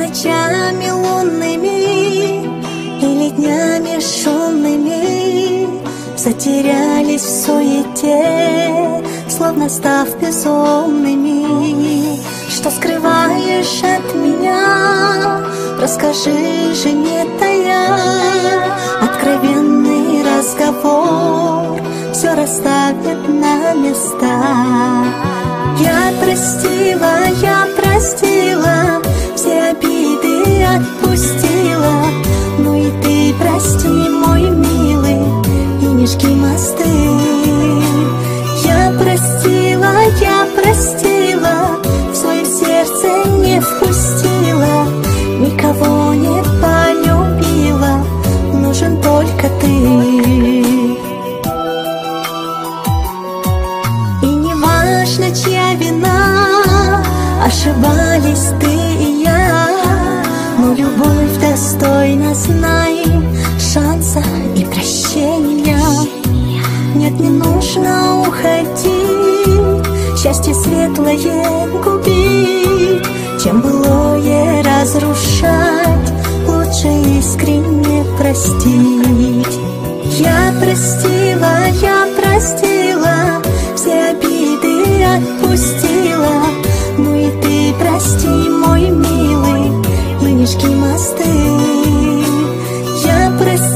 ночами лунными или днями шумными затерялись в суете, словно став безумными. Что скрываешь от меня? Расскажи же, не тая. Откровенный разговор все расставит на места. Я простила, все обиды отпустила. Ну и ты прости, мой милый, и не жги мосты. Я простила, в свое сердце не впустила, никого не полюбила, нужен только ты. И не важно, чья вина, ошибались ты и я, но любовь достойна, знай, шанса и прощения. Нет, не нужно уходить, счастье светлое губить, чем былое разрушать, лучше искренне простить. Я простила, все обиды отпустила. Ну и ты прости, мой милый, и не жги мосты. Я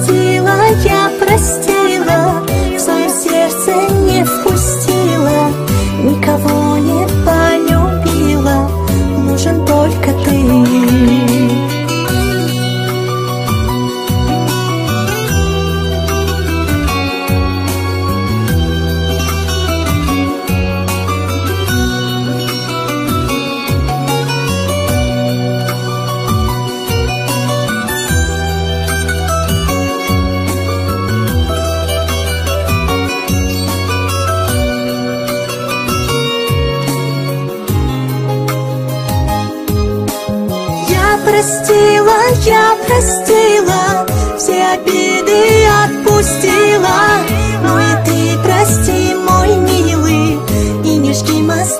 простила, в свое сердце не впустила, никого не полюбила, нужен только ты. Я простила, все обиды отпустила. Ну и ты прости, мой милый, и не жги мосты.